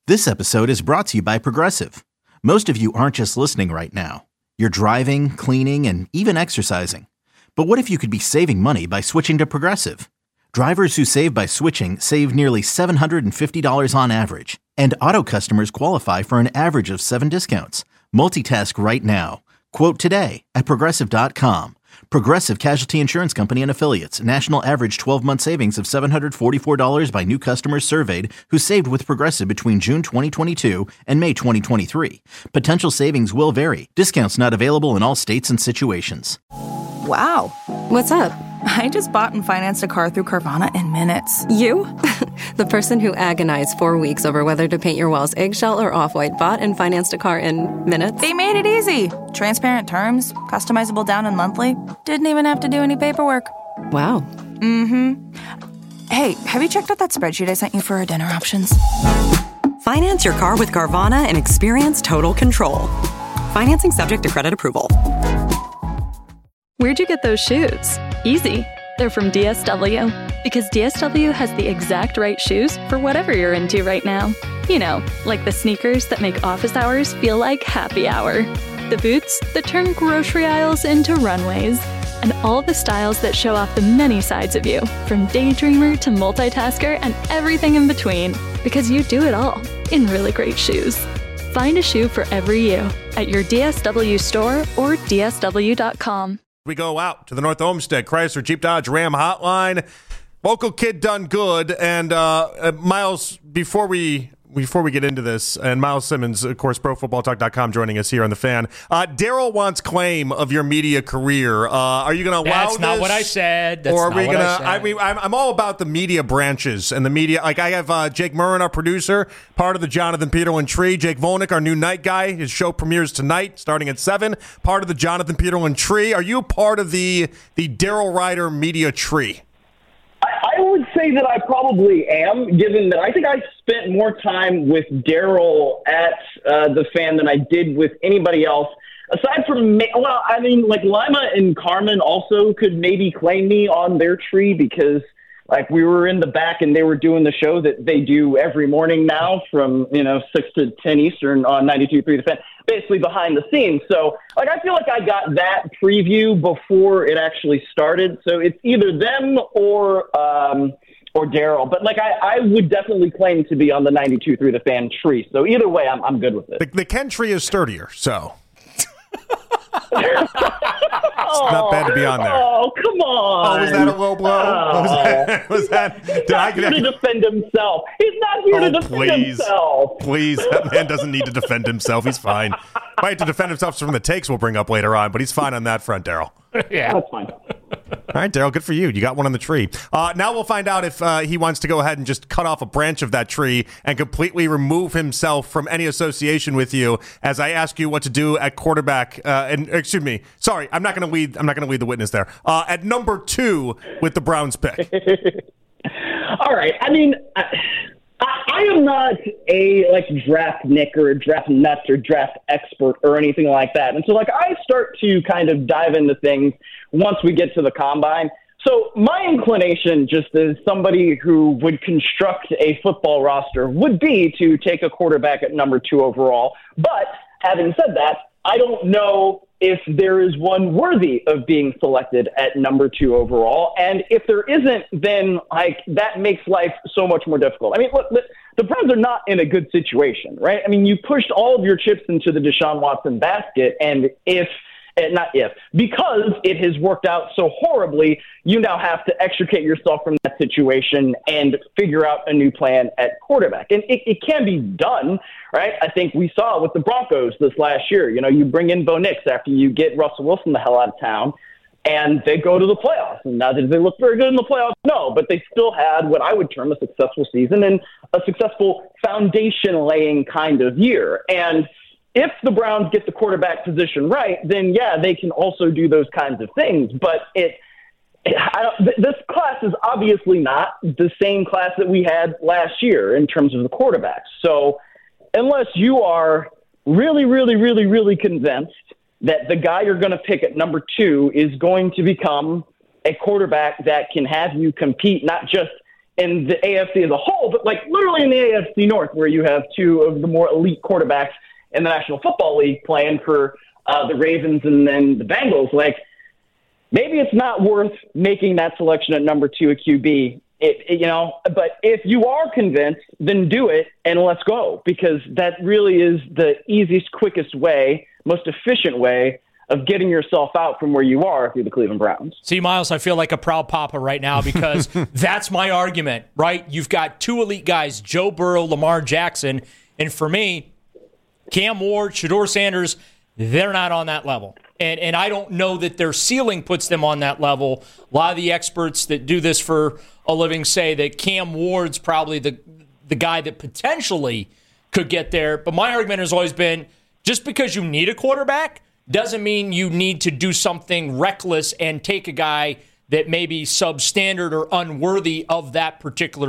This episode is brought to you by Progressive. Most of you aren't just listening right now. You're driving, cleaning, and even exercising. But what if you could be saving money by switching to Progressive? Drivers who save by switching save nearly $750 on average. And auto customers qualify for an average of 7 discounts. Multitask right now. Quote today at Progressive.com. Progressive Casualty Insurance Company and Affiliates. National average 12-month savings of $744 by new customers surveyed who saved with Progressive between June 2022 and May 2023. Potential savings will vary. Discounts not available in all states and situations. Wow. What's up? I just bought and financed a car through Carvana in minutes. You? The person who agonized 4 weeks over whether to paint your walls eggshell or off-white bought and financed a car in minutes? They made it easy. Transparent terms, customizable down and monthly. Didn't even have to do any paperwork. Wow. Mm-hmm. Hey, have you checked out that spreadsheet I sent you for our dinner options? Finance your car with Carvana and experience total control. Financing subject to credit approval. Where'd you get those shoes? Easy. They're from DSW. Because DSW has the exact right shoes for whatever you're into right now. You know, like the sneakers that make office hours feel like happy hour. The boots that turn grocery aisles into runways. And all the styles that show off the many sides of you, from daydreamer to multitasker and everything in between. Because you do it all in really great shoes. Find a shoe for every you at your DSW store or DSW.com. We go out to the North Olmsted Chrysler Jeep Dodge Ram hotline. Local kid done good. And Miles, before we get into this, and Miles Simmons, of course, ProFootballTalk.com, joining us here on The Fan. Daryl wants claim of your media career. Are you going to allow this? That's not what I said. Or are we going to? I mean, I'm all about the media branches and the media. Like I have Jake Murrin, our producer, part of the Jonathan Peterlin tree. Jake Volnick, our new night guy. His show premieres tonight, starting at 7. Part of the Jonathan Peterlin tree. Are you part of the Daryl Ryder media tree? I would say that I probably am, given that I think I spent more time with Daryl at The Fan than I did with anybody else. Aside from, well, I mean, like Lima and Carmen also could maybe claim me on their tree because, like, we were in the back and they were doing the show that they do every morning now from, 6 to 10 Eastern on 92.3 The Fan, basically behind the scenes. So, like, I feel like I got that preview before it actually started. So it's either them or Daryl. But, like, I would definitely claim to be on the 92.3 The Fan tree. So either way, I'm good with it. The Ken tree is sturdier, so. It's not bad to be on there. Oh, come on. Oh, was that a low blow? Was that? He's not here to defend himself. He's not here to defend himself. Please, that man doesn't need to defend himself. He's fine. Might have to defend himself from the takes we'll bring up later on, but he's fine on that front, Daryl. Yeah. That's fine. All right, Daryl, good for you. You got one on the tree. Now we'll find out if he wants to go ahead and just cut off a branch of that tree and completely remove himself from any association with you. As I ask you what to do at quarterback, excuse me, sorry, I'm not going to lead the witness there. At number 2 with the Browns pick. All right. I mean, I am not a draft nick or a draft nut or draft expert or anything like that. And so I start to kind of dive into things once we get to the combine. So my inclination, just as somebody who would construct a football roster, would be to take a quarterback at number 2 overall. But having said that, I don't know if there is one worthy of being selected at number 2 overall. And if there isn't, then that makes life so much more difficult. I mean, look, the Browns are not in a good situation, right? I mean, you pushed all of your chips into the Deshaun Watson basket, and because it has worked out so horribly, you now have to extricate yourself from that situation and figure out a new plan at quarterback. And it can be done, right? I think we saw with the Broncos this last year. You bring in Bo Nix after you get Russell Wilson the hell out of town, and they go to the playoffs. And now, did they look very good in the playoffs? No, but they still had what I would term a successful season and a successful foundation-laying kind of year. And if the Browns get the quarterback position right, then, yeah, they can also do those kinds of things. But this class is obviously not the same class that we had last year in terms of the quarterbacks. So unless you are really, really, really, really convinced that the guy you're going to pick at number 2 is going to become a quarterback that can have you compete not just in the AFC as a whole, but like literally in the AFC North, where you have two of the more elite quarterbacks in the National Football League playing for the Ravens and then the Bengals. Like, maybe it's not worth making that selection at number 2 at QB. But if you are convinced, then do it and let's go, because that really is the easiest, quickest way, most efficient way of getting yourself out from where you are through the Cleveland Browns. See, Miles, I feel like a proud papa right now because that's my argument, right? You've got two elite guys, Joe Burrow, Lamar Jackson, and for me, Cam Ward, Shedeur Sanders, they're not on that level. And I don't know that their ceiling puts them on that level. A lot of the experts that do this for a living say that Cam Ward's probably the guy that potentially could get there. But my argument has always been, just because you need a quarterback doesn't mean you need to do something reckless and take a guy that may be substandard or unworthy of that particular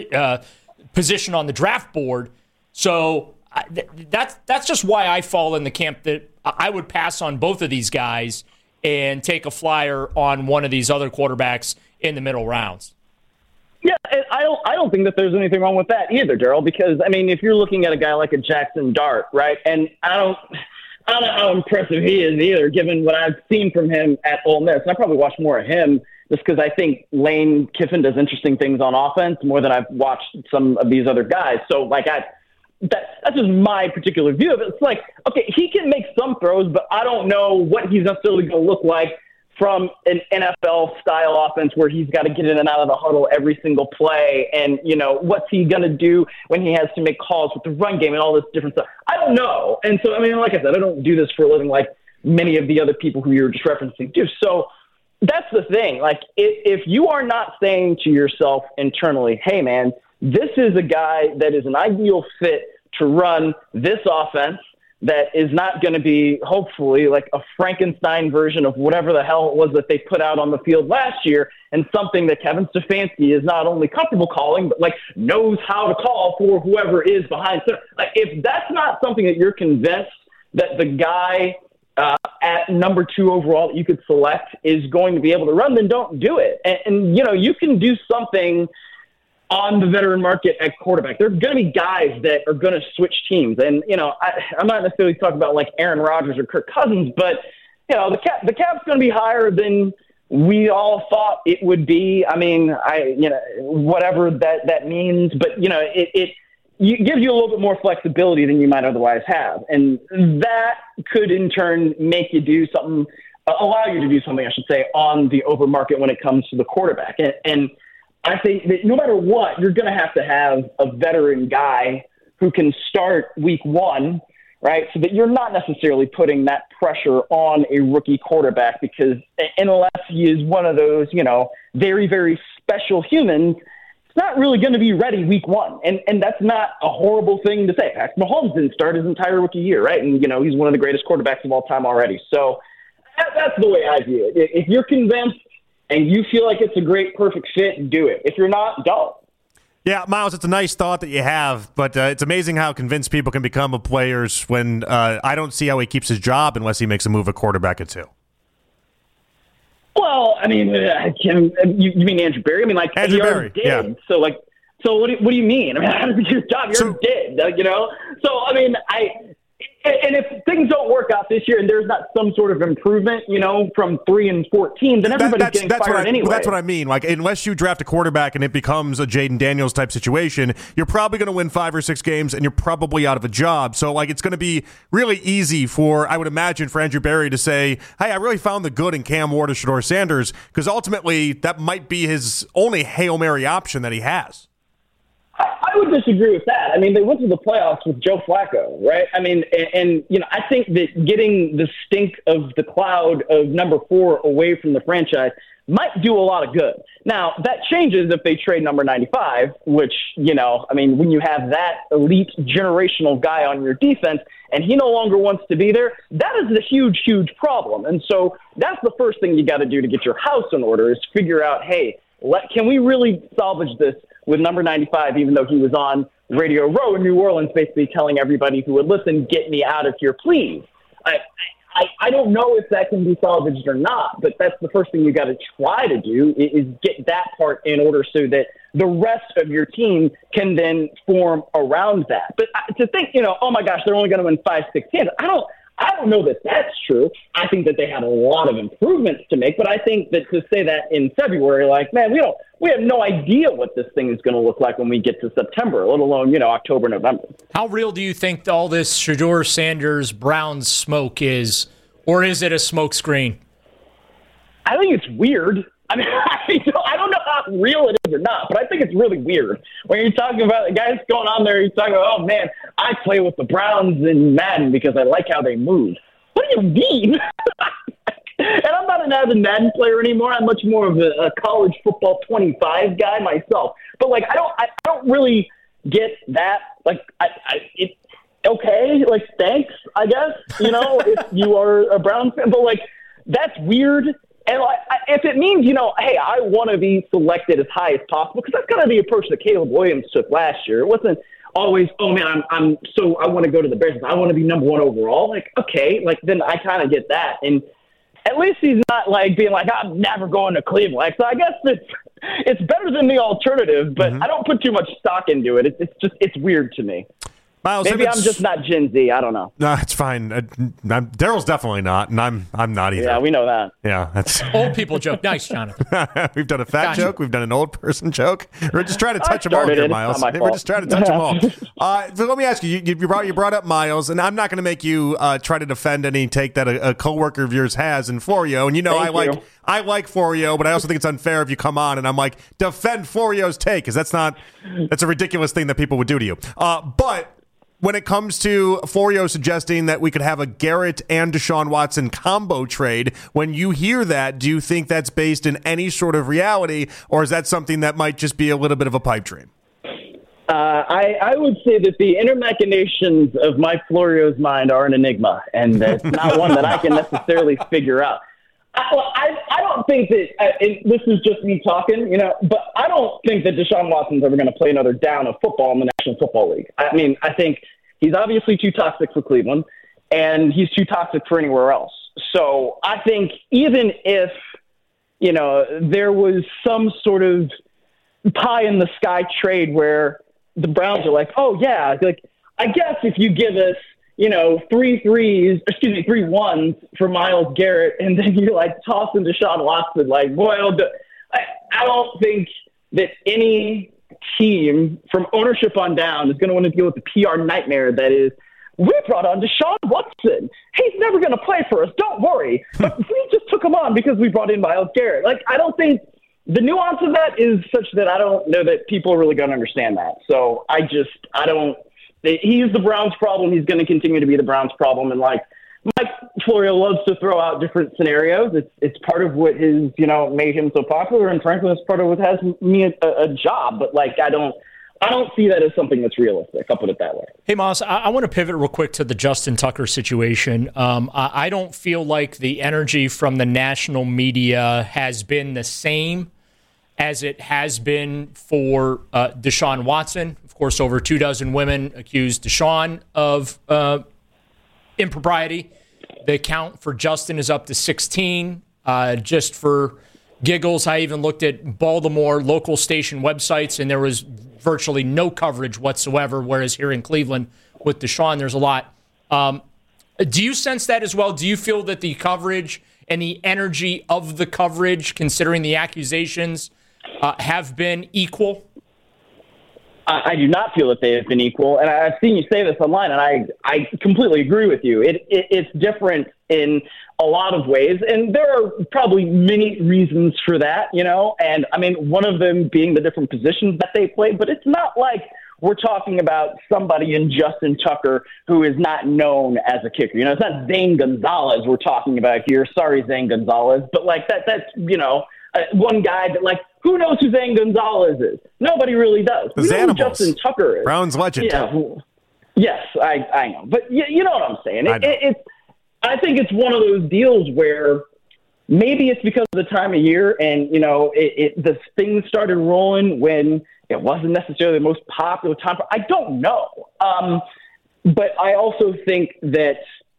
position on the draft board. So that's just why I fall in the camp that I would pass on both of these guys and take a flyer on one of these other quarterbacks in the middle rounds. Yeah, I don't think that there's anything wrong with that either, Daryl, because, I mean, if you're looking at a guy like a Jackson Dart, right, and I don't know how impressive he is either, given what I've seen from him at Ole Miss. And I probably watch more of him just because I think Lane Kiffin does interesting things on offense more than I've watched some of these other guys. So, like, that's just my particular view of it. It's like, okay, he can make some throws, but I don't know what he's necessarily going to look like from an NFL-style offense where he's got to get in and out of the huddle every single play. And, what's he going to do when he has to make calls with the run game and all this different stuff? I don't know. And so, I mean, like I said, I don't do this for a living like many of the other people who you're just referencing do. So that's the thing. Like, if you are not saying to yourself internally, hey, man, this is a guy that is an ideal fit to run this offense that is not going to be, hopefully, like a Frankenstein version of whatever the hell it was that they put out on the field last year, and something that Kevin Stefanski is not only comfortable calling, but like knows how to call for whoever is behind center. Like, if that's not something that you're convinced that the guy at number 2 overall that you could select is going to be able to run, then don't do it. And you can do something on the veteran market at quarterback. There are going to be guys that are going to switch teams. And, I'm not necessarily talking about like Aaron Rodgers or Kirk Cousins, but, the cap's going to be higher than we all thought it would be. I mean, whatever that means, but, it gives you a little bit more flexibility than you might otherwise have. And that could in turn make you do something, allow you to do something, I should say, on the over market when it comes to the quarterback. And I think that no matter what, you're going to have a veteran guy who can start week 1, right? So that you're not necessarily putting that pressure on a rookie quarterback, because unless he is one of those, very, very special humans, it's not really going to be ready week 1. And that's not a horrible thing to say. Patrick Mahomes didn't start his entire rookie year, right? And, he's one of the greatest quarterbacks of all time already. So that's the way I view it. If you're convinced and you feel like it's a great, perfect fit, do it. If you're not, don't. Yeah, Miles, it's a nice thought that you have, but it's amazing how convinced people can become of players when I don't see how he keeps his job unless he makes a move at quarterback at 2. Well, I mean, you mean Andrew Berry? I mean, like, Andrew he Berry, did. yeah. So what do you mean? I mean, how did he get his job? He already did, So, I mean, and if things don't work out this year and there's not some sort of improvement, from 3-14, then everybody's getting fired anyway. That's what I mean. Like, unless you draft a quarterback and it becomes a Jaden Daniels type situation, you're probably going to win 5 or 6 games and you're probably out of a job. So, like, it's going to be really easy I would imagine, for Andrew Berry to say, hey, I really found the good in Cam Ward or Shedeur Sanders, because ultimately that might be his only Hail Mary option that he has. I would disagree with that. I mean, they went to the playoffs with Joe Flacco, right? I mean, and I think that getting the stink of the cloud of number 4 away from the franchise might do a lot of good. Now, that changes if they trade number 95, which, I mean, when you have that elite generational guy on your defense and he no longer wants to be there, that is a huge, huge problem. And so that's the first thing you got to do to get your house in order, is figure out, hey, can we really salvage this with number 95, even though he was on Radio Row in New Orleans, basically telling everybody who would listen, get me out of here, please. I don't know if that can be salvaged or not, but that's the first thing you got to try to do is get that part in order so that the rest of your team can then form around that. But to think, oh my gosh, they're only going to win 5-6 games. I don't know that that's true. I think that they have a lot of improvements to make, but I think that to say that in February, like, man, we have no idea what this thing is going to look like when we get to September, let alone, October, November. How real do you think all this Shedeur Sanders Browns smoke is, or is it a smoke screen? I think it's weird. I mean, I don't know how real it is or not, but I think it's really weird. When you're talking about the guys going on there, you're talking about, oh, man, I play with the Browns in Madden because I like how they move. What do you mean? And I'm not an avid Madden player anymore. I'm much more of a college football 25 guy myself. But, like, I don't really get that. Like, okay, like, thanks, I guess, if you are a Browns fan. But, like, that's weird. And if it means, hey, I want to be selected as high as possible, because that's kind of the approach that Caleb Williams took last year. It wasn't always, oh, man, I want to go to the Bears. I want to be number one overall. Like, okay, like, then I kind of get that. And at least he's not, like, being like, I'm never going to Cleveland. Like, so I guess it's better than the alternative, but I don't put too much stock into it. It's weird to me. Miles, maybe I'm just not Gen Z. I don't know. No, it's fine. Daryl's definitely not, and I'm not either. Yeah, we know that. Yeah, that's old people joke. Nice, Jonathan. We've done a fat joke. We've done an old person joke. We're just trying to touch them all here, Miles. We're just trying to touch them all. So let me ask you. You brought up Miles, and I'm not going to make you try to defend any take that a coworker of yours has in Florio. And I like Florio, but I also think it's unfair if you come on and I'm like, defend Florio's take, because that's a ridiculous thing that people would do to you. But when it comes to Florio suggesting that we could have a Garrett and Deshaun Watson combo trade, when you hear that, do you think that's based in any sort of reality, or is that something that might just be a little bit of a pipe dream? I would say that the inner machinations of Mike Florio's mind are an enigma, and it's not one that I can necessarily figure out. I don't think that, and this is just me talking, but I don't think that Deshaun Watson's ever going to play another down of football in the National Football League. I mean, I think he's obviously too toxic for Cleveland, and he's too toxic for anywhere else. So I think even if, there was some sort of pie-in-the-sky trade where the Browns are like, oh, yeah, like, I guess if you give us, 3 ones for Myles Garrett, and then you tossing Deshaun Watson, I don't think that any team from ownership on down is going to want to deal with the PR nightmare that is, we brought on Deshaun Watson. He's never going to play for us. Don't worry. But we just took him on because we brought in Myles Garrett. I don't think the nuance of that is such that I don't know that people are really going to understand that. So I don't. He's the Browns' problem. He's going to continue to be the Browns' problem. And Mike Florio loves to throw out different scenarios. It's part of what has made him so popular, and frankly, it's part of what has me a job. But I don't see that as something that's realistic. I'll put it that way. Hey, Miles, I want to pivot real quick to the Justin Tucker situation. I don't feel like the energy from the national media has been the same as it has been for Deshaun Watson. Of course, over 24 women accused Deshaun of impropriety. The count for Justin is up to 16. Just for giggles, I even looked at Baltimore local station websites, and there was virtually no coverage whatsoever, whereas here in Cleveland with Deshaun, there's a lot. Do you sense that as well? Do you feel that the coverage and the energy of the coverage, considering the accusations, have been equal? I do not feel that they have been equal, and I've seen you say this online, and I completely agree with you. It's different in a lot of ways, and there are probably many reasons for that, and I mean, one of them being the different positions that they play, but it's not like we're talking about somebody in Justin Tucker who is not known as a kicker. It's not Zane Gonzalez we're talking about here. Sorry, Zane Gonzalez, but that's one guy that who knows who Zane Gonzalez is? Nobody really does. We know who Justin Tucker is. Browns legend. Yeah. Yes, I know. But you know what I'm saying. I think it's one of those deals where maybe it's because of the time of year and, the things started rolling when it wasn't necessarily the most popular time. I don't know. But I also think that,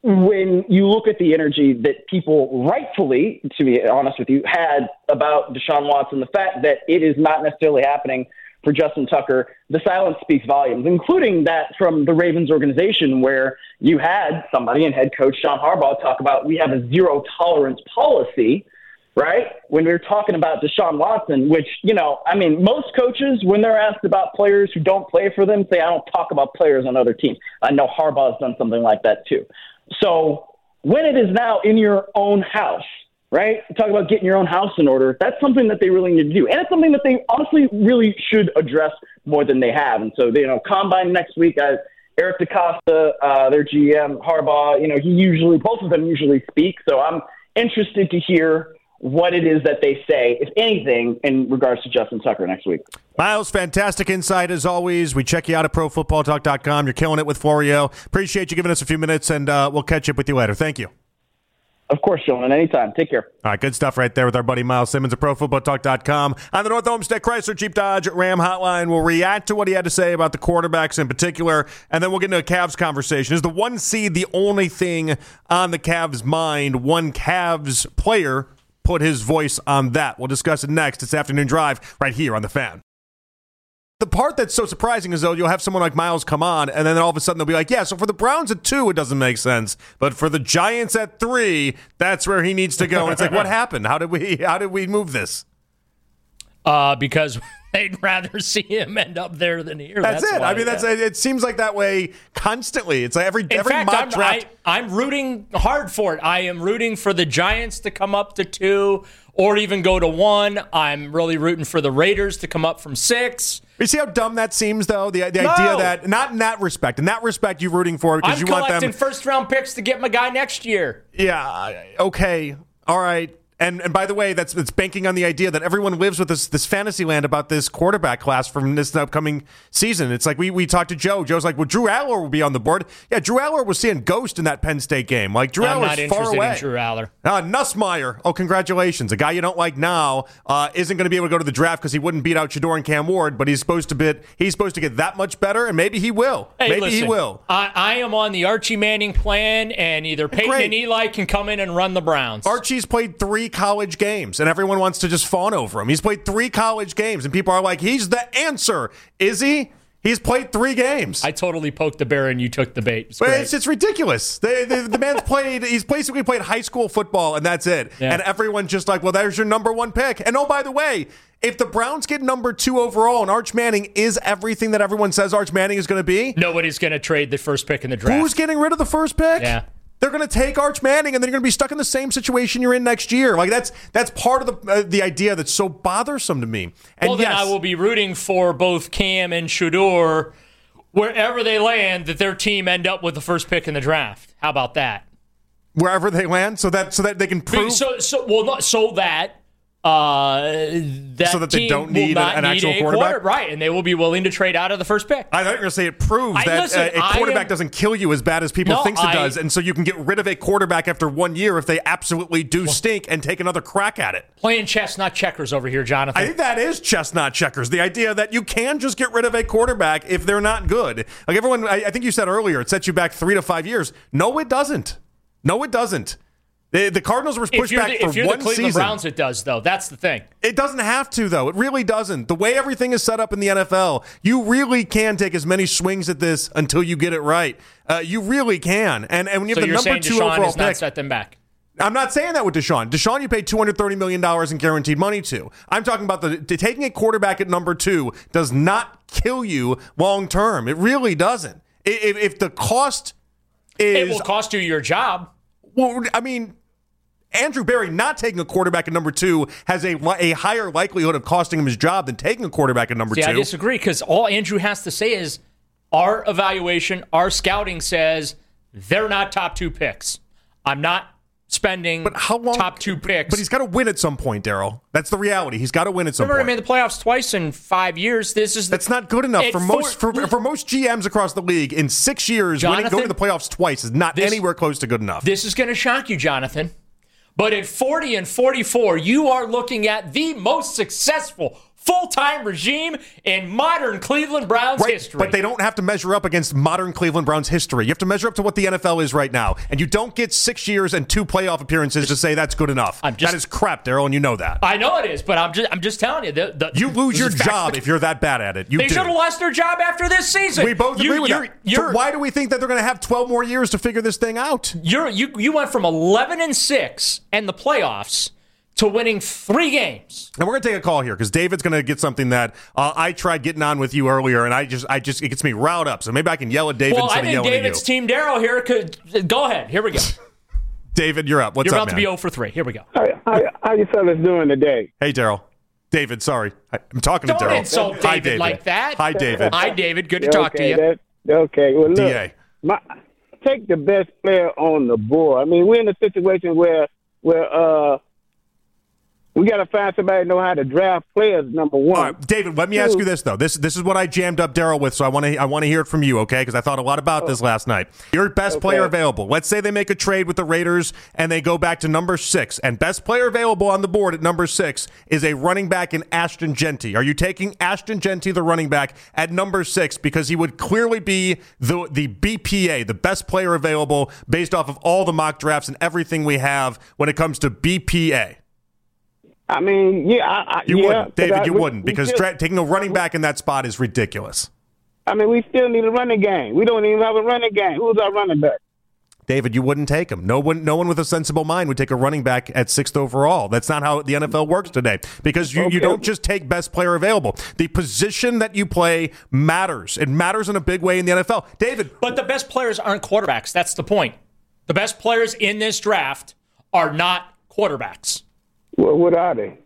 when you look at the energy that people rightfully, to be honest with you, had about Deshaun Watson, the fact that it is not necessarily happening for Justin Tucker, the silence speaks volumes, including that from the Ravens organization, where you had somebody and head coach John Harbaugh talk about we have a zero tolerance policy, right? When we're talking about Deshaun Watson, which, most coaches, when they're asked about players who don't play for them, say, I don't talk about players on other teams. I know Harbaugh's done something like that too. So when it is now in your own house, right? Talk about getting your own house in order. That's something that they really need to do. And it's something that they honestly really should address more than they have. And so, Combine next week, Eric DeCosta, their GM, Harbaugh, both of them usually speak. So I'm interested to hear what it is that they say, if anything, in regards to Justin Tucker next week. Miles, fantastic insight as always. We check you out at ProFootballTalk.com. You're killing it with Florio. Appreciate you giving us a few minutes, and we'll catch up with you later. Thank you. Of course, gentlemen. Anytime. Take care. All right, good stuff right there with our buddy Miles Simmons at ProFootballTalk.com. On the North Olmsted Chrysler Jeep Dodge Ram hotline, we'll react to what he had to say about the quarterbacks in particular, and then we'll get into a Cavs conversation. Is the 1 seed the only thing on the Cavs' mind? One Cavs player put his voice on that. We'll discuss it next. It's Afternoon Drive right here on The Fan. The part that's so surprising is, though, you'll have someone like Miles come on, and then all of a sudden they'll be like, yeah, so for the Browns at 2, it doesn't make sense. But for the Giants at 3, that's where he needs to go. And it's like, what happened? How did we move this? Because they'd rather see him end up there than here. That's it. Why, it seems like that way constantly. It's like every mock draft. I'm rooting hard for it. I am rooting for the Giants to come up to 2 or even go to 1. I'm really rooting for the Raiders to come up from 6. You see how dumb that seems, though? The idea that, not in that respect. In that respect, you're rooting for it because you want them. I'm collecting first-round picks to get my guy next year. Yeah, okay. All right. And by the way, that's banking on the idea that everyone lives with this fantasy land about this quarterback class from this upcoming season. It's like we talked to Joe. Joe's like, well, Drew Aller will be on the board. Yeah, Drew Aller was seeing ghost in that Penn State game. Like, Drew Aller's far away. I'm not interested in Drew Aller. Nussmeier. Oh, congratulations. A guy you don't like now isn't going to be able to go to the draft because he wouldn't beat out Shedeur and Cam Ward, but he's supposed to get that much better, and maybe he will. He will. I am on the Archie Manning plan, and either Peyton and Eli can come in and run the Browns. Archie's played 3 college games, and everyone wants to just fawn over him. He's played 3 college games, and people are like, he's the answer. Is he? He's played 3 games. I totally poked the bear, and you took the bait. It's ridiculous. The man's he's basically played high school football, and that's it. Yeah. And everyone's just like, well, there's your number 1 pick. And oh, by the way, if the Browns get number 2 overall and Arch Manning is everything that everyone says Arch Manning is going to be, nobody's going to trade the first pick in the draft. Who's getting rid of the first pick? Yeah. They're going to take Arch Manning, and then you're going to be stuck in the same situation you're in next year. Like that's part of the idea that's so bothersome to me. And well, then I will be rooting for both Cam and Shedeur, wherever they land, that their team end up with the first pick in the draft. How about that? Wherever they land, so that they can prove. So that they don't need an actual quarterback? Right, and they will be willing to trade out of the first pick. I thought you were going to say it proves that a quarterback doesn't kill you as bad as people think it does, and so you can get rid of a quarterback after 1 year if they absolutely do stink and take another crack at it. Playing chess, not checkers over here, Jonathan. I think that is chess, not checkers. The idea that you can just get rid of a quarterback if they're not good. Like everyone, I think you said earlier, it sets you back 3 to 5 years. No, it doesn't. The Cardinals were pushed back for 1 season. If you're the Cleveland Browns, it does, though. That's the thing. It doesn't have to, though. It really doesn't. The way everything is set up in the NFL, you really can take as many swings at this until you get it right. You really can. And when you have the number 2 overall pick, has not set them back. I'm not saying that with Deshaun. Deshaun, you paid $230 million in guaranteed money to. I'm talking about taking a quarterback at number 2 does not kill you long term. It really doesn't. If the cost is... It will cost you your job. Well, I mean... Andrew Berry not taking a quarterback at number 2 has a higher likelihood of costing him his job than taking a quarterback at number 2. I disagree, because all Andrew has to say is our evaluation, our scouting says they're not top 2 picks. I'm not spending top 2 picks. But he's got to win at some point, Daryl. That's the reality. He's got to win at some point. Remember, he made the playoffs twice in 5 years. That's not good enough for most GMs across the league. In 6 years, going to the playoffs twice is not anywhere close to good enough. This is going to shock you, Jonathan. But at 40 and 44, you are looking at the most successful full-time regime in modern Cleveland Browns history. But they don't have to measure up against modern Cleveland Browns history. You have to measure up to what the NFL is right now. And you don't get 6 years and 2 playoff appearances to say that's good enough. That is crap, Daryl, and you know that. I know it is, but I'm just telling you. You lose your job if you're that bad at it. They should have lost their job after this season. We both agree with that. So why do we think that they're going to have 12 more years to figure this thing out? You went from 11-6 and the playoffs to winning 3 games. And we're going to take a call here because David's going to get something that I tried getting on with you earlier, and I just it gets me riled up. So maybe I can yell at David instead of yelling at you. Well, I think David's Team Daryl here. Go ahead. Here we go. David, you're up. What's you're up, about to be 0 for 3. Here we go. How you fellas doing today? Hey, Daryl. David, sorry. I'm talking to Daryl. Don't insult David like that. Hi, David. Hi, David. Good to talk to you. Okay. Well, look. DA. Take the best player on the board. I mean, we're in a situation where we got to find somebody who know how to draft players, number one. All right, David, let me ask you this, though. This is what I jammed up Daryl with, so I want to hear it from you, okay? Because I thought a lot about this last night. Your best player available. Let's say they make a trade with the Raiders and they go back to number 6, and best player available on the board at number 6 is a running back in Ashton Jeanty. Are you taking Ashton Jeanty, the running back, at number 6 because he would clearly be the BPA, the best player available based off of all the mock drafts and everything we have when it comes to BPA? I mean, you wouldn't, David. You wouldn't because taking a running back in that spot is ridiculous. I mean, we still need a running game. We don't even have a running game. Who's our running back? David, you wouldn't take him. No one with a sensible mind would take a running back at 6th overall. That's not how the NFL works today because you don't just take best player available. The position that you play matters. It matters in a big way in the NFL. David. But the best players aren't quarterbacks. That's the point. The best players in this draft are not quarterbacks. Well, what are they?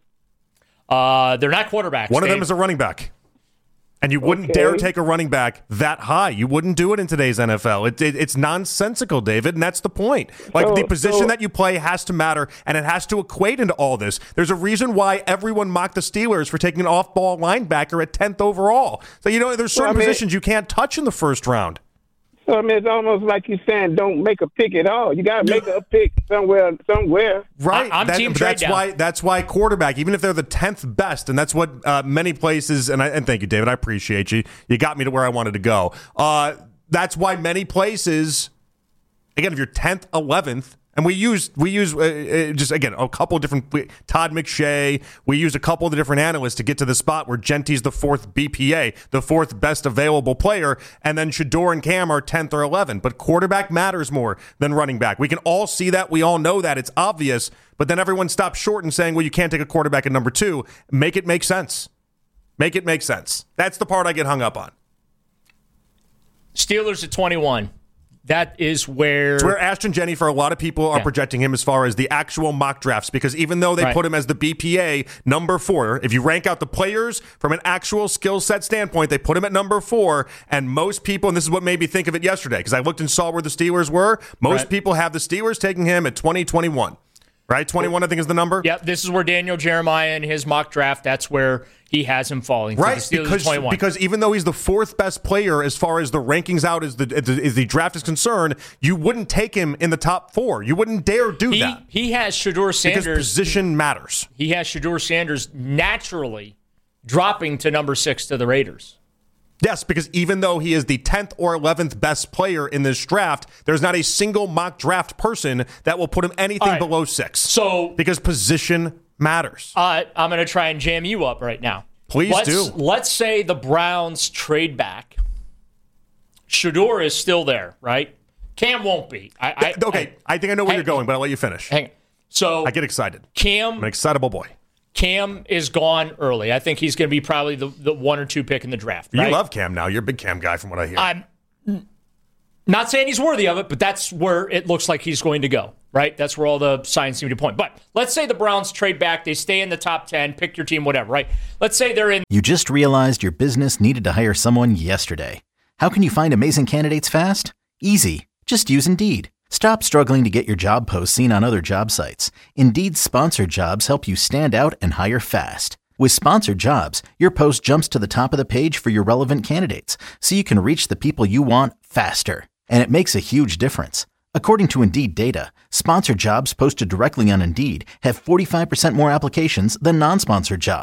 They're not quarterbacks. One of them is a running back. And you wouldn't dare take a running back that high. You wouldn't do it in today's NFL. It's nonsensical, David, and that's the point. The position that you play has to matter, and it has to equate into all this. There's a reason why everyone mocked the Steelers for taking an off-ball linebacker at 10th overall. So, there's certain positions you can't touch in the first round. So, I mean, it's almost like you're saying don't make a pick at all. You got to make a pick somewhere. Right. I'm team trade down. That's why quarterback, even if they're the 10th best, and that's what many places, and thank you, David, I appreciate you. You got me to where I wanted to go. That's why many places, again, if you're 10th, 11th, and we use just, again, a couple of different, Todd McShay, we used a couple of the different analysts to get to the spot where Jeanty's the 4th BPA, the 4th best available player, and then Shedeur and Cam are 10th or 11th. But quarterback matters more than running back. We can all see that. We all know that. It's obvious. But then everyone stops short and saying, well, you can't take a quarterback at number 2. Make it make sense. Make it make sense. That's the part I get hung up on. Steelers at 21. That is where... It's where Ashton Jeanty, for a lot of people, are projecting him as far as the actual mock drafts, because even though they put him as the BPA number 4, if you rank out the players from an actual skill set standpoint, they put him at number 4, and most people, and this is what made me think of it yesterday, because I looked and saw where the Steelers were, most people have the Steelers taking him at 2021. Right? 21, I think, is the number. Yep, this is where Daniel Jeremiah in his mock draft, that's where he has him falling. Right, because even though he's the 4th best player as far as the rankings out as the draft is concerned, you wouldn't take him in the top 4. You wouldn't dare do that. He has Shedeur Sanders. Because position matters. He has Shedeur Sanders naturally dropping to number 6 to the Raiders. Yes, because even though he is the 10th or 11th best player in this draft, there's not a single mock draft person that will put him anything below 6. So, because position matters. I'm going to try and jam you up right now. Please do. Let's say the Browns trade back. Shedeur is still there, right? Cam won't be. I think I know where you're going, but I'll let you finish. Hang on. So I get excited. I'm an excitable boy. Cam is gone early. I think he's going to be probably the 1 or 2 pick in the draft. Right? You love Cam now. You're a big Cam guy from what I hear. I'm not saying he's worthy of it, but that's where it looks like he's going to go, right? That's where all the signs seem to point. But let's say the Browns trade back. They stay in the top 10, pick your team, whatever, right? Let's say they're in. You just realized your business needed to hire someone yesterday. How can you find amazing candidates fast? Easy. Just use Indeed. Stop struggling to get your job posts seen on other job sites. Indeed's sponsored jobs help you stand out and hire fast. With sponsored jobs, your post jumps to the top of the page for your relevant candidates, so you can reach the people you want faster. And it makes a huge difference. According to Indeed data, sponsored jobs posted directly on Indeed have 45% more applications than non-sponsored jobs.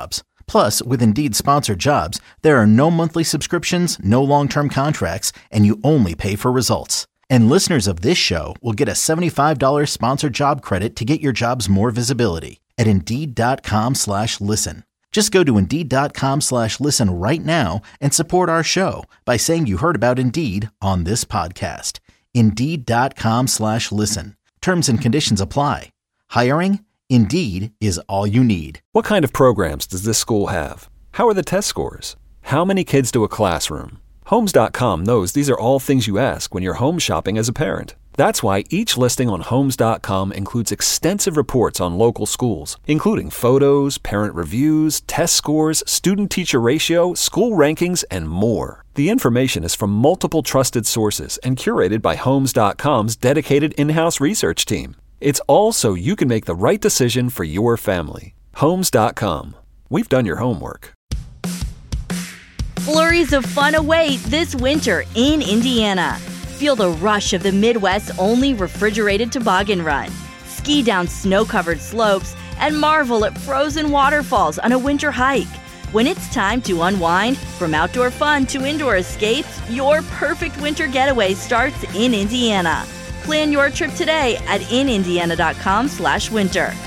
Plus, with Indeed Sponsored Jobs, there are no monthly subscriptions, no long-term contracts, and you only pay for results. And listeners of this show will get a $75 sponsored job credit to get your jobs more visibility at Indeed.com/listen. Just go to Indeed.com/listen right now and support our show by saying you heard about Indeed on this podcast. Indeed.com/listen. Terms and conditions apply. Hiring? Indeed is all you need. What kind of programs does this school have? How are the test scores? How many kids do a classroom? Homes.com knows these are all things you ask when you're home shopping as a parent. That's why each listing on Homes.com includes extensive reports on local schools, including photos, parent reviews, test scores, student-teacher ratio, school rankings, and more. The information is from multiple trusted sources and curated by Homes.com's dedicated in-house research team. It's all so you can make the right decision for your family. Homes.com. We've done your homework. Flurries of fun await this winter in Indiana. Feel the rush of the Midwest's only refrigerated toboggan run. Ski down snow-covered slopes and marvel at frozen waterfalls on a winter hike. When it's time to unwind, from outdoor fun to indoor escapes, your perfect winter getaway starts in Indiana. Plan your trip today at inindiana.com/winter.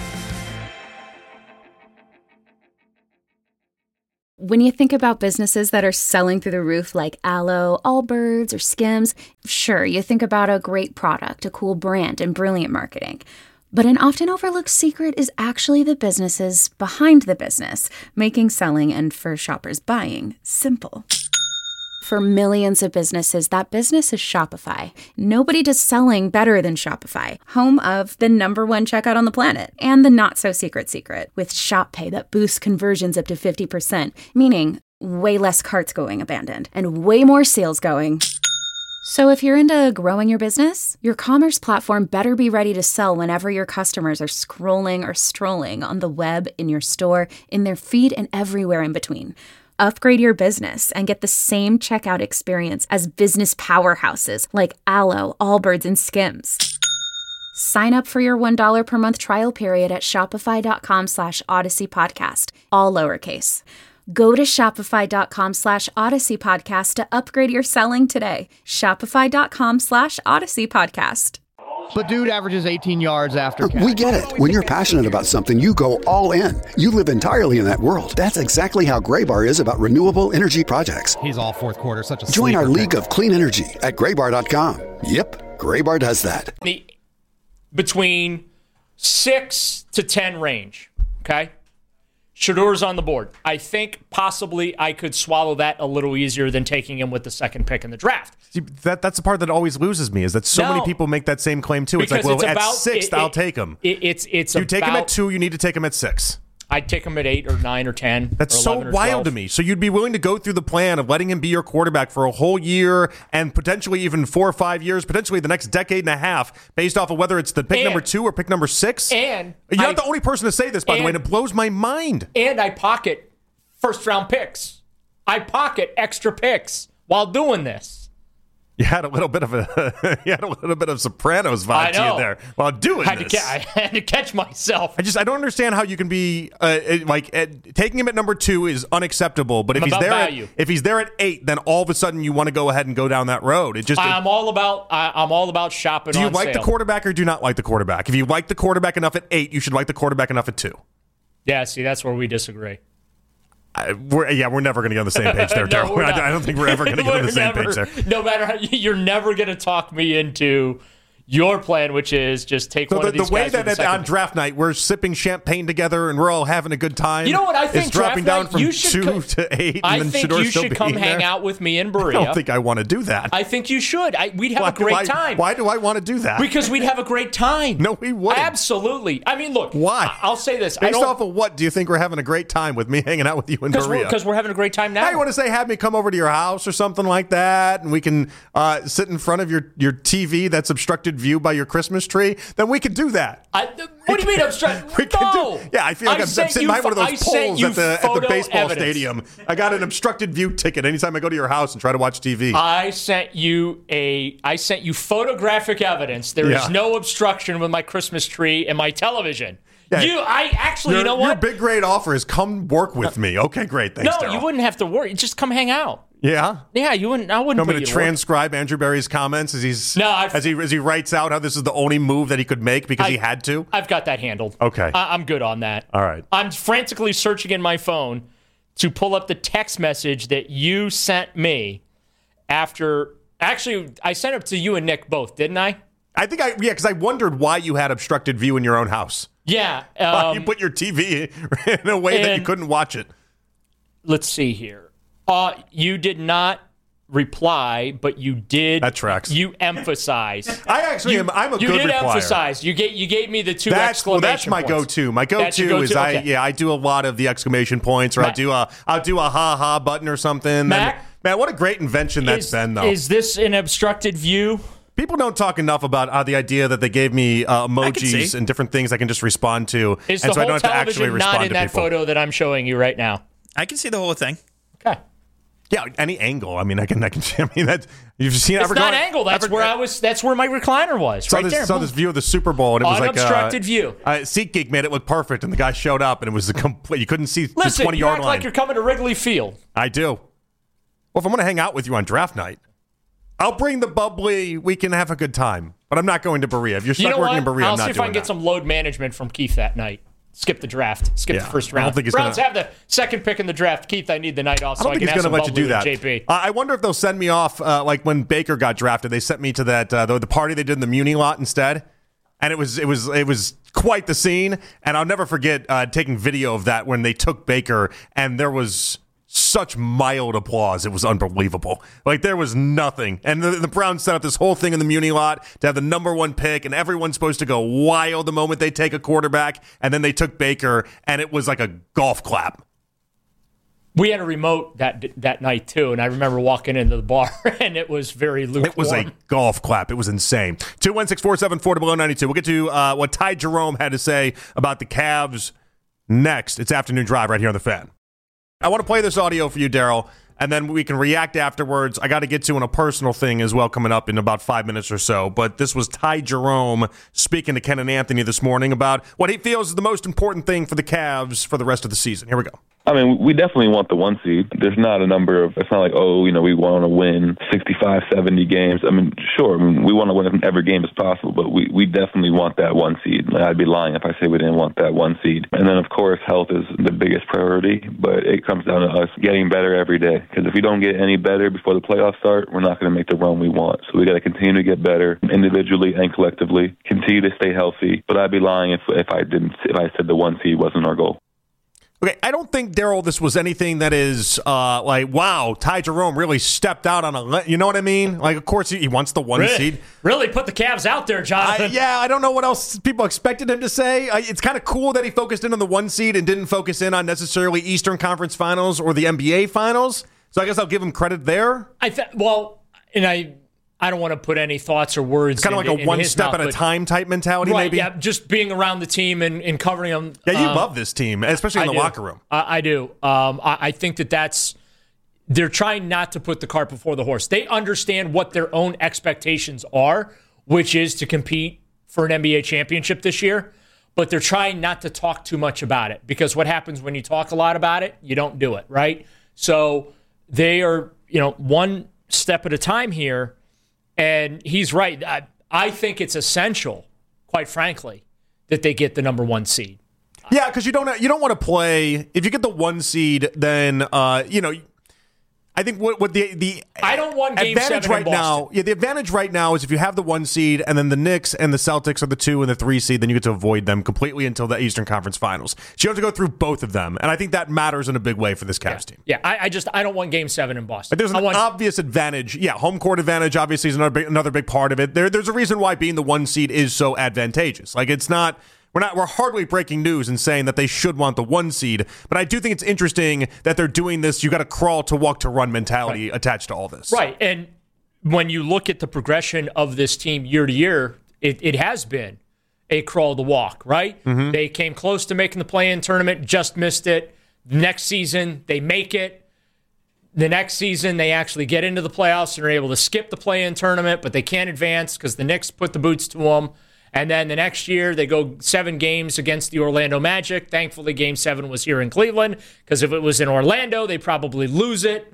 When you think about businesses that are selling through the roof like Aloe, Allbirds, or Skims, sure, you think about a great product, a cool brand, and brilliant marketing. But an often overlooked secret is actually the businesses behind the business, making selling and, for shoppers, buying simple. For millions of businesses, that business is Shopify. Nobody does selling better than Shopify, home of the #1 checkout on the planet and the not-so-secret secret with Shop Pay that boosts conversions up to 50%, meaning way less carts going abandoned and way more sales going. So if you're into growing your business, your commerce platform better be ready to sell whenever your customers are scrolling or strolling on the web, in your store, in their feed, and everywhere in between. Upgrade your business and get the same checkout experience as business powerhouses like Aloe, Allbirds, and Skims. Sign up for your $1 per month trial period at shopify.com/Odyssey Podcast, all lowercase. Go to shopify.com/Odyssey Podcast to upgrade your selling today. Shopify.com/Odyssey Podcast. But dude averages 18 yards after catch. We get it. When you're passionate about something, you go all in. You live entirely in that world. That's exactly how Graybar is about renewable energy projects. He's all fourth quarter, such a Join our league of clean energy at graybar.com. Yep, Graybar does that. Between 6 to 10 range, okay? Shedor's on the board. I think possibly I could swallow that a little easier than taking him with the second pick in the draft. See, that's the part that always loses me, is that so many people make that same claim too. It's like, well, at 6th, I'll take him. It's you take him at 2, you need to take him at 6. I'd take him at 8 or 9 or 10. That's or so 11 or wild 12. to me. So you'd be willing to go through the plan of letting him be your quarterback for a whole year and potentially even 4 or 5 years, potentially the next decade and a half, based off of whether it's the pick number 2 or pick number 6? And you're not the only person to say this, by the way, and it blows my mind. And I pocket first-round picks. I pocket extra picks while doing this. You had a little bit of Sopranos vibe to you there while doing this. I had to catch myself. I don't understand how you can be taking him at number 2 is unacceptable. But if he's there at 8, then all of a sudden you want to go ahead and go down that road. I'm all about shopping. Do you like the quarterback or do you not like the quarterback? If you like the quarterback enough at 8, you should like the quarterback enough at 2. Yeah, see, that's where we disagree. We're never going to get on the same page there, Daryl. No, I don't think we're ever going to get on the same page there. No matter how, you're never going to talk me into your plan, which is just take one of these guys. The way that on draft night we're sipping champagne together and we're all having a good time. You know what I think? Is dropping down from 2 to 8. I and think then you should come hang out with me in Berea. I don't think I want to do that. I think you should. We'd have a great time. Why do I want to do that? Because we'd have a great time. No, we wouldn't. Absolutely. I mean, look. Why? I'll say this. Based off of what do you think we're having a great time with me hanging out with you in Berea? Because we're having a great time now. Hey, you want to say have me come over to your house or something like that, and we can sit in front of your TV that's obstructed view by your Christmas tree, then we could do that. What do you mean obstructed? Yeah, I feel like I'm sitting behind one of those poles at the baseball stadium. I got an obstructed view ticket anytime I go to your house and try to watch TV. I sent you photographic evidence. There is no obstruction with my Christmas tree and my television. Yeah. You know what? Your big great offer is come work with me. Okay, great. Thanks, No, Daryl. you wouldn't have to worry. Just come hang out. Yeah? Yeah, you wouldn't. I wouldn't. You want me put to you to work. transcribe Andrew Berry's comments as he writes out how this is the only move that he could make because he had to? I've got that handled. Okay. I'm good on that. All right. I'm frantically searching in my phone to pull up the text message that you sent me after. Actually, I sent it to you and Nick both, didn't I? I think because I wondered why you had obstructed view in your own house. Yeah. You put your TV in a way that you couldn't watch it. Let's see here. You did not reply, but you did. That tracks. You emphasized. I'm a good replier. You did emphasize. You gave me the two exclamation that's my points. go-to. My go-to is okay. I do a lot of the exclamation points, or I'll do a ha-ha button or something. Mac, man, what a great invention that's been, though. Is this an obstructed view? People don't talk enough about the idea that they gave me emojis and different things I can just respond to, Is and the so I whole don't have to actually television respond not in to that people. photo that I'm showing you right now? I can see the whole thing. Okay. Yeah, any angle. I mean, I can. I mean, that you've seen. It's not angle. That's where I was. That's where my recliner was. Saw this view of the Super Bowl, and it was unobstructed view. SeatGeek made it look perfect, and the guy showed up, and it was a complete. You couldn't see the 20-yard line. You act like you're coming to Wrigley Field. I do. Well, if I'm going to hang out with you on draft night, I'll bring the bubbly. We can have a good time, but I'm not going to Berea. If you're stuck working in Berea, I'm not doing that. I'll see if I can get some load management from Keith that night. Skip the draft. Skip the first round. I don't think he's Browns gonna, have the second pick in the draft. Keith, I need the night off so I can have some let you do that. JP. I wonder if they'll send me off like when Baker got drafted. They sent me to that the party they did in the Muni lot instead, and it was quite the scene. And I'll never forget taking video of that when they took Baker, and there was such mild applause. It was unbelievable. Like, there was nothing. And the Browns set up this whole thing in the Muni lot to have the number one pick, and everyone's supposed to go wild the moment they take a quarterback. And then they took Baker, and it was like a golf clap. We had a remote that night, too, and I remember walking into the bar, and it was very lukewarm. It was a golf clap. It was insane. 216-474-0092. We'll get to what Ty Jerome had to say about the Cavs next. It's Afternoon Drive right here on The Fan. I want to play this audio for you, Daryl, and then we can react afterwards. I got to get to a personal thing as well coming up in about 5 minutes or so. But this was Ty Jerome speaking to Ken and Anthony this morning about what he feels is the most important thing for the Cavs for the rest of the season. Here we go. I mean, we definitely want the one seed. There's not a number of, it's not like, we want to win 65, 70 games. I mean, sure, we want to win every game as possible, but we definitely want that one seed. I'd be lying if I say we didn't want that one seed. And then, of course, health is the biggest priority, but it comes down to us getting better every day. Because if we don't get any better before the playoffs start, we're not going to make the run we want. So we got to continue to get better individually and collectively, continue to stay healthy. But I'd be lying if I said the one seed wasn't our goal. Okay, I don't think, Daryl, this was anything that is like, wow, Ty Jerome really stepped out on you know what I mean? Like, of course, he wants the one seed. Really put the Cavs out there, Jonathan. I don't know what else people expected him to say. It's kind of cool that he focused in on the one seed and didn't focus in on necessarily Eastern Conference Finals or the NBA Finals. So I guess I'll give him credit there. I don't want to put any thoughts or words. It's kind of like a one step at a time type mentality, right, maybe. Yeah, just being around the team and covering them. Yeah, you love this team, especially in the locker room. I do. I think they're trying not to put the cart before the horse. They understand what their own expectations are, which is to compete for an NBA championship this year. But they're trying not to talk too much about it, because what happens when you talk a lot about it, you don't do it, right? So they are, one step at a time here. And he's right. I think it's essential, quite frankly, that they get the number one seed. Yeah, because you don't want to play. If you get the one seed, then I think what the I don't want game advantage 7 right in Boston. now. Yeah, the advantage right now is if you have the one seed, and then the Knicks and the Celtics are the 2 and the 3 seed, then you get to avoid them completely until the Eastern Conference Finals. So you have to go through both of them, and I think that matters in a big way for this Cavs team. Yeah, I don't want game 7 in Boston. But there's an obvious advantage. Yeah, home court advantage obviously is another big part of it. There's a reason why being the one seed is so advantageous. Like, it's not. We're hardly breaking news and saying that they should want the one seed, but I do think it's interesting that they're doing this. You got to crawl to walk to run mentality attached to all this. Right. And when you look at the progression of this team year to year, it has been a crawl to walk, right? Mm-hmm. They came close to making the play-in tournament, just missed it. Next season, they make it. The next season, they actually get into the playoffs and are able to skip the play-in tournament, but they can't advance because the Knicks put the boots to them. And then the next year, they go 7 games against the Orlando Magic. Thankfully, Game 7 was here in Cleveland, because if it was in Orlando, they probably lose it.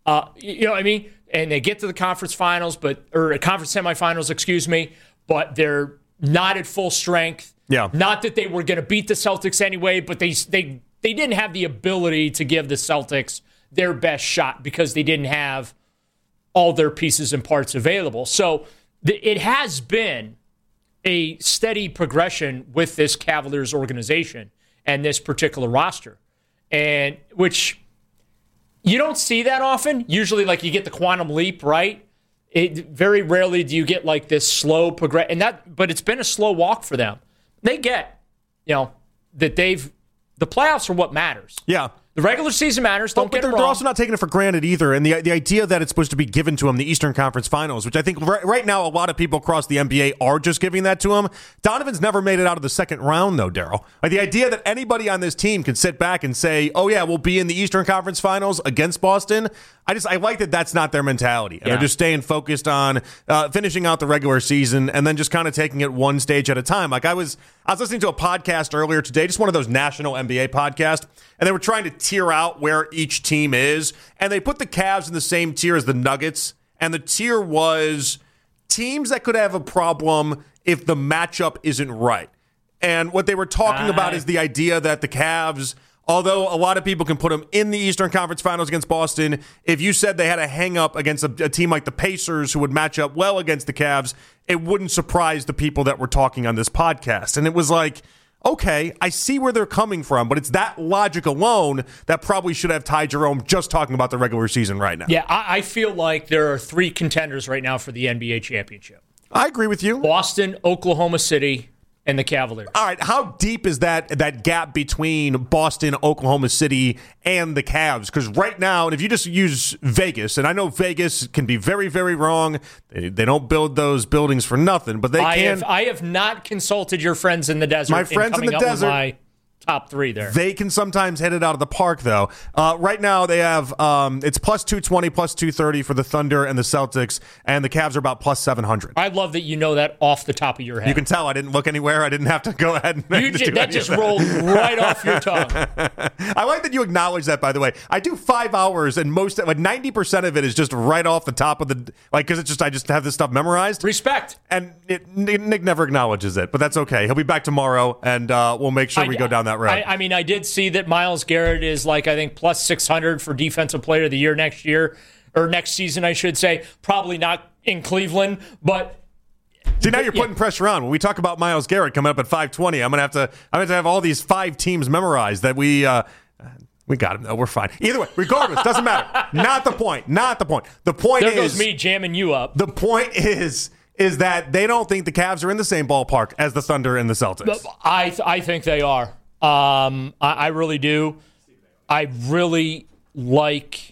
You know what I mean? And they get to the conference finals, or conference semifinals, excuse me, but they're not at full strength. Yeah. Not that they were going to beat the Celtics anyway, but they didn't have the ability to give the Celtics their best shot because they didn't have all their pieces and parts available. So it has been a steady progression with this Cavaliers organization and this particular roster, and which you don't see that often. Usually, like, you get the quantum leap, right? Very rarely do you get like this slow progress, but it's been a slow walk for them. They get, that the playoffs are what matters. Yeah. The regular season matters. Don't get it wrong. They're also not taking it for granted either. And the idea that it's supposed to be given to them, the Eastern Conference Finals, which I think right now a lot of people across the NBA are just giving that to him. Donovan's never made it out of the second round, though, Daryl. Like, the idea that anybody on this team can sit back and say, oh, yeah, we'll be in the Eastern Conference Finals against Boston. I like that that's not their mentality. And they're just staying focused on finishing out the regular season and then just kind of taking it one stage at a time. Like, I was listening to a podcast earlier today, just one of those national NBA podcasts, and they were trying to tier out where each team is. And they put the Cavs in the same tier as the Nuggets. And the tier was teams that could have a problem if the matchup isn't right. And what they were talking about is the idea that the Cavs, although a lot of people can put them in the Eastern Conference Finals against Boston, if you said they had a hang-up against a team like the Pacers who would match up well against the Cavs, it wouldn't surprise the people that were talking on this podcast. And it was like, okay, I see where they're coming from, but it's that logic alone that probably should have Ty Jerome just talking about the regular season right now. Yeah, I feel like there are 3 contenders right now for the NBA championship. I agree with you. Boston, Oklahoma City, and the Cavaliers. All right, how deep is that gap between Boston, Oklahoma City, and the Cavs? Because right now, and if you just use Vegas, and I know Vegas can be very, very wrong. They don't build those buildings for nothing, but they can. I have not consulted your friends in the desert. My friends in the desert. My top 3 there. They can sometimes hit it out of the park, though. Right now, they have it's plus 220, plus 230 for the Thunder and the Celtics, and the Cavs are about plus 700. I love that you know that off the top of your head. You can tell I didn't look anywhere. I didn't have to go ahead and that just rolled right off your tongue. I like that you acknowledge that, by the way. I do 5 hours, and 90% of it is just right off the top of the, because I just have this stuff memorized. Respect. And Nick never acknowledges it, but that's okay. He'll be back tomorrow, and we'll make sure we go down that road. I did see that Myles Garrett is I think plus 600 for Defensive Player of the Year next year, or next season, I should say. Probably not in Cleveland, but see, now you're putting pressure on. When we talk about Myles Garrett coming up at 520, I'm gonna have to have all these 5 teams memorized that we got him. No, we're fine. Either way, regardless, doesn't matter. Not the point. The point there is, goes me jamming you up. The point is that they don't think the Cavs are in the same ballpark as the Thunder and the Celtics. I think they are. I really do. I really like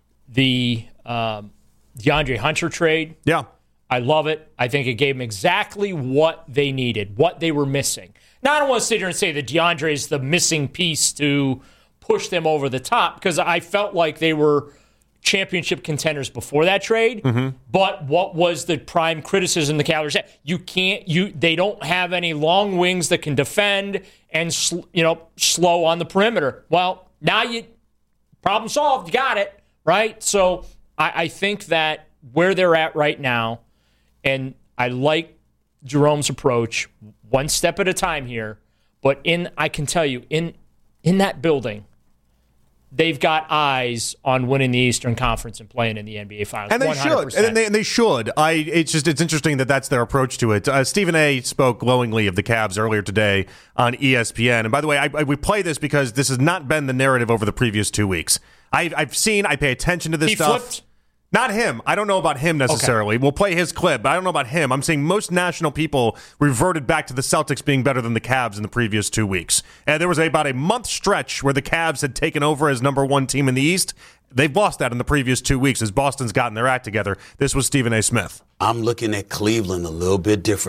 the DeAndre Hunter trade. Yeah. I love it. I think it gave them exactly what they needed, what they were missing. Now, I don't want to sit here and say that DeAndre is the missing piece to push them over the top, because I felt like they were championship contenders before that trade. Mm-hmm. But what was the prime criticism the Cavaliers had? They don't have any long wings that can defend and slow on the perimeter. Well, now problem solved. You got it, right? So I think that where they're at right now, and I like Jerome's approach, one step at a time here. But I can tell you, in that building, they've got eyes on winning the Eastern Conference and playing in the NBA Finals. And they 100%. should. And they should. It's interesting that that's their approach to it. Stephen A. spoke glowingly of the Cavs earlier today on ESPN. And by the way, we play this because this has not been the narrative over the previous 2 weeks. I pay attention to this stuff. Flipped? Not him. I don't know about him necessarily. Okay. We'll play his clip, but I don't know about him. I'm saying most national people reverted back to the Celtics being better than the Cavs in the previous 2 weeks. And there was about a month stretch where the Cavs had taken over as number 1 team in the East. They've lost that in the previous 2 weeks as Boston's gotten their act together. This was Stephen A. Smith. I'm looking at Cleveland a little bit differently.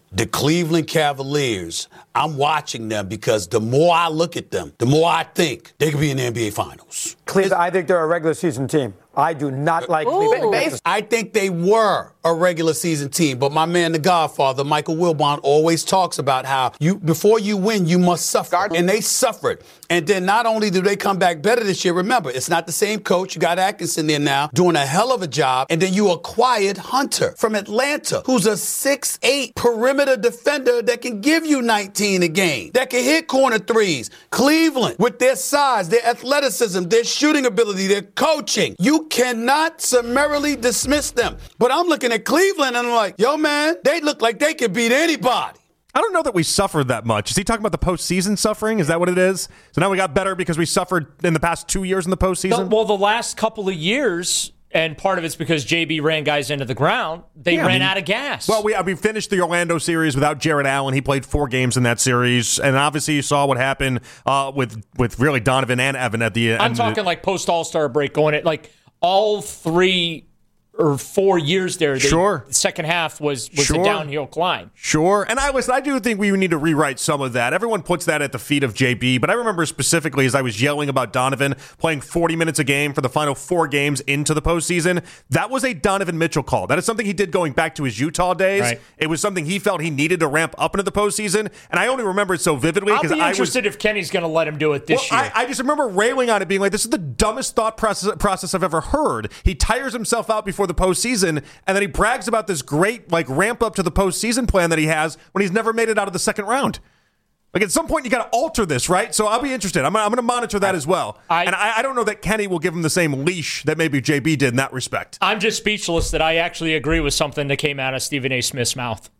The Cleveland Cavaliers, I'm watching them because the more I look at them, the more I think they could be in the NBA Finals. Cleveland, I think they're a regular season team. I do not like Cleveland. I think they were a regular season team, but my man, the Godfather, Michael Wilbon, always talks about how before you win, you must suffer. And they suffered. And then not only do they come back better this year, remember, it's not the same coach. You got Atkinson there now doing a hell of a job. And then you acquired Hunter from Atlanta, who's a 6'8" perimeter defender that can give you 19 a game, that can hit corner threes. Cleveland, with their size, their athleticism, their shooting ability, their coaching, you cannot summarily dismiss them. But I'm looking at Cleveland and I'm like, yo, man, they look like they could beat anybody. I don't know that we suffered that much. Is he talking about the postseason suffering? Is that what it is? So now we got better because we suffered in the past 2 years in the postseason? Well, the last couple of years, and part of it's because JB ran guys into the ground, they ran out of gas. Well, we finished the Orlando series without Jared Allen. He played 4 games in that series. And obviously you saw what happened with really Donovan and Evan at the end. I'm talking like post-All-Star break going at like all 3 or 4 years there. The second half was a downhill climb. Sure. And I do think we need to rewrite some of that. Everyone puts that at the feet of JB, but I remember specifically as I was yelling about Donovan playing 40 minutes a game for the final 4 games into the postseason, that was a Donovan Mitchell call. That is something he did going back to his Utah days. Right. It was something he felt he needed to ramp up into the postseason, and I only remember it so vividly. I'll be interested if Kenny's going to let him do it this year. I just remember railing on it, being like, this is the dumbest thought process I've ever heard. He tires himself out before the postseason, and then he brags about this great ramp up to the postseason plan that he has when he's never made it out of the second round. Like at some point you got to alter this, right? So I'll be interested. I'm going to monitor that as well. I don't know that Kenny will give him the same leash that maybe JB did in that respect. I'm just speechless that I actually agree with something that came out of Stephen A. Smith's mouth.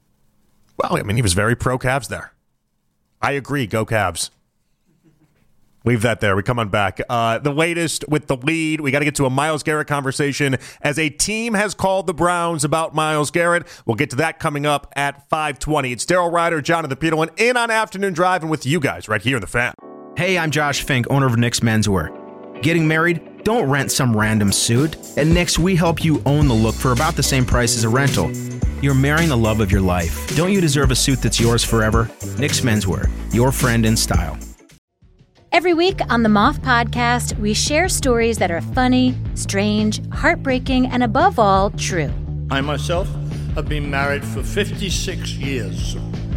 Well, I mean, he was very pro Cavs there. I agree. Go Cavs. Leave that there. We come on back. The latest with the lead. We got to get to a Myles Garrett conversation as a team has called the Browns about Myles Garrett. We'll get to that coming up at 5:20. It's Daryl Ryder, Jonathan Peterlin, in on Afternoon Drive and with you guys right here in the Fan. Hey, I'm Josh Fink, owner of Nick's Menswear. Getting married? Don't rent some random suit. At Nick's, we help you own the look for about the same price as a rental. You're marrying the love of your life. Don't you deserve a suit that's yours forever? Nick's Menswear, your friend in style. Every week on the Moth Podcast, we share stories that are funny, strange, heartbreaking, and above all, true. I myself have been married for 56 years.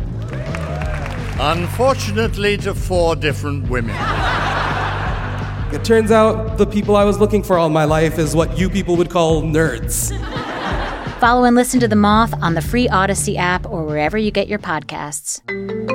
Unfortunately, to 4 different women. It turns out the people I was looking for all my life is what you people would call nerds. Follow and listen to The Moth on the free Odyssey app or wherever you get your podcasts.